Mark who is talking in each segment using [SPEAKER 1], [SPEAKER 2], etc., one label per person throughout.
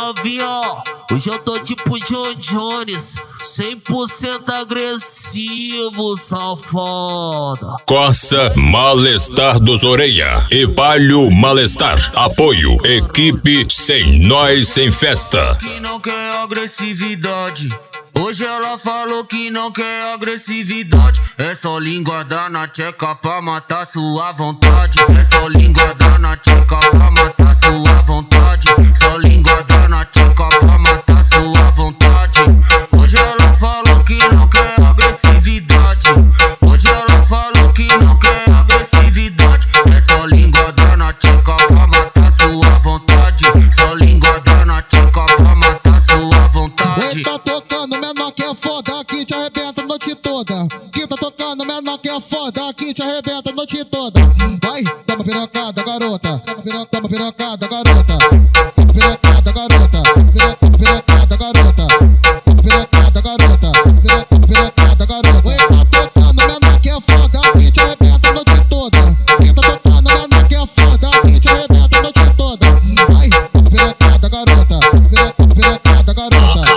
[SPEAKER 1] novinha, hoje eu tô tipo John Jones, 100% agressivo, safada.
[SPEAKER 2] Corsa Malestar dos Orelha e Palio Malestar. Apoio, equipe Sem Nós Sem Festa.
[SPEAKER 1] Que não quer agressividade. Hoje ela falou que não quer agressividade. É só linguada na tcheca pra matar sua vontade. É só linguada na tcheca pra matar sua vontade. Só linguada na tcheca pra matar sua vontade. Hoje ela falou que não quer agressividade. Hoje ela falou que não quer agressividade. É só linguada na tcheca pra matar sua vontade. Só linguada na tcheca pra matar sua vontade.
[SPEAKER 3] Tá tocando menor que é foda, que te arrebenta a noite toda. Que tá tocando menor que é foda, que te arrebenta a noite toda. Vai, dá uma pirocada, garota. Dá uma pirocada, garota. Dá uma pirocada, garota. Dá uma pirocada, garota. Dá uma pirocada, garota. Dá uma pirocada, garota. Oi, tá tocando menor que é foda, que te arrebenta a noite toda. Que tá tocando menor que é foda, que te arrebenta a noite toda. Vai, dá uma pirocada, garota. Dá uma pirocada, garota.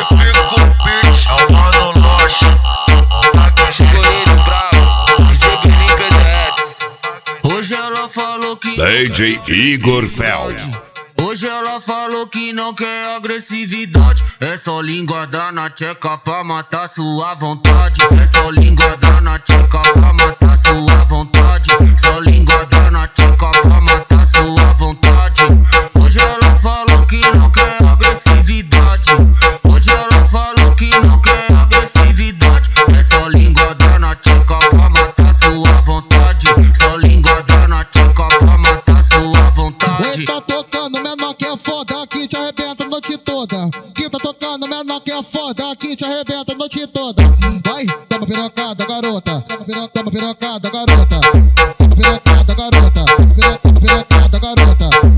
[SPEAKER 1] Hoje ela falou que
[SPEAKER 2] DJ Igor Fel.
[SPEAKER 1] Hoje ela falou que não quer agressividade. É só linguada na tcheca pra matar sua vontade. É só linguada na tcheca pra matar sua vontade. Só linguada na tcheca pra matar sua vontade. Hoje ela falou que não quer agressividade. Hoje ela falou que não quer agressividade. É só linguada na tcheca pra matar sua vontade. Só linguada na tcheca pra matar sua vontade.
[SPEAKER 3] Tá tocando menor que é foda, que te arrebenta a noite toda. Que tá tocando menor que é foda, que te arrebenta a noite toda. Vai, dá uma pirocada, garota. Dá uma pirocada, garota. Dá uma pirocada, garota. Dá uma pirocada, garota.